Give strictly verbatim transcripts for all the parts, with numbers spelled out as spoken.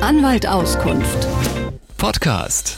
Anwalt Auskunft. Podcast.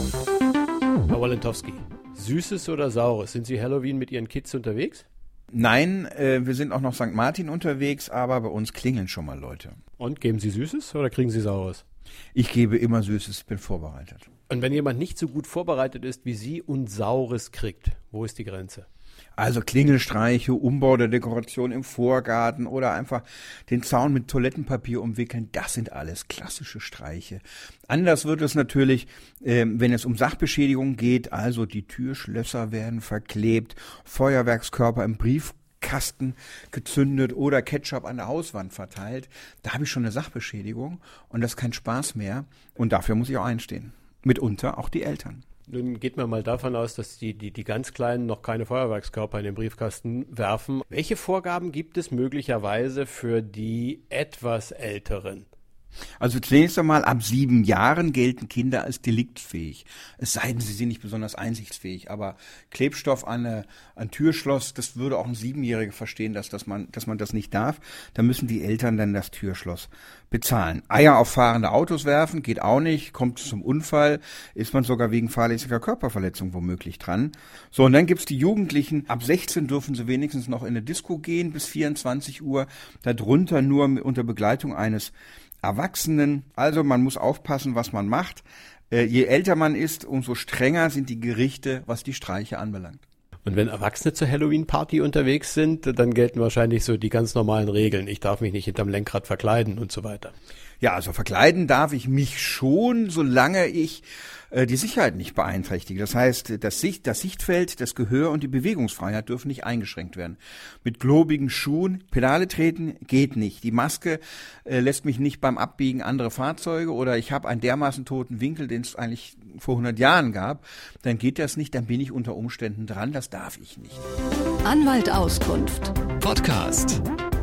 Herr Walentowski, Süßes oder Saures? Sind Sie Halloween mit Ihren Kids unterwegs? Nein, äh, wir sind auch noch Sankt Martin unterwegs, aber bei uns klingeln schon mal Leute. Und geben Sie Süßes oder kriegen Sie Saures? Ich gebe immer Süßes, bin vorbereitet. Und wenn jemand nicht so gut vorbereitet ist wie Sie und Saures kriegt, wo ist die Grenze? Also Klingelstreiche, Umbau der Dekoration im Vorgarten oder einfach den Zaun mit Toilettenpapier umwickeln, das sind alles klassische Streiche. Anders wird es natürlich, äh, wenn es um Sachbeschädigung geht, also die Türschlösser werden verklebt, Feuerwerkskörper im Briefkasten gezündet oder Ketchup an der Hauswand verteilt. Da habe ich schon eine Sachbeschädigung und das ist kein Spaß mehr und dafür muss ich auch einstehen. Mitunter auch die Eltern. Nun geht man mal davon aus, dass die, die, die ganz Kleinen noch keine Feuerwerkskörper in den Briefkasten werfen. Welche Vorgaben gibt es möglicherweise für die etwas Älteren? Also zunächst einmal, ab sieben Jahren gelten Kinder als deliktsfähig. Es sei denn, sie sind nicht besonders einsichtsfähig. Aber Klebstoff an eine, ein Türschloss, das würde auch ein Siebenjähriger verstehen, dass, dass, man, dass man das nicht darf. Da müssen die Eltern dann das Türschloss bezahlen. Eier auf fahrende Autos werfen, geht auch nicht. Kommt zum Unfall, ist man sogar wegen fahrlässiger Körperverletzung womöglich dran. So, und dann gibt's die Jugendlichen. Ab sechzehn dürfen sie wenigstens noch in eine Disco gehen bis vierundzwanzig Uhr. Darunter nur unter Begleitung eines Erwachsenen. Also man muss aufpassen, was man macht. Äh, je älter man ist, umso strenger sind die Gerichte, was die Streiche anbelangt. Und wenn Erwachsene zur Halloween-Party unterwegs sind, dann gelten wahrscheinlich so die ganz normalen Regeln. Ich darf mich nicht hinterm Lenkrad verkleiden und so weiter. Ja, also verkleiden darf ich mich schon, solange ich äh, die Sicherheit nicht beeinträchtige. Das heißt, das, Sicht, das Sichtfeld, das Gehör und die Bewegungsfreiheit dürfen nicht eingeschränkt werden. Mit globigen Schuhen Pedale treten geht nicht. Die Maske äh, lässt mich nicht beim Abbiegen andere Fahrzeuge oder ich habe einen dermaßen toten Winkel, den es eigentlich vor hundert Jahren gab. Dann geht das nicht, dann bin ich unter Umständen dran. Das darf ich nicht. Anwalt Auskunft. Podcast.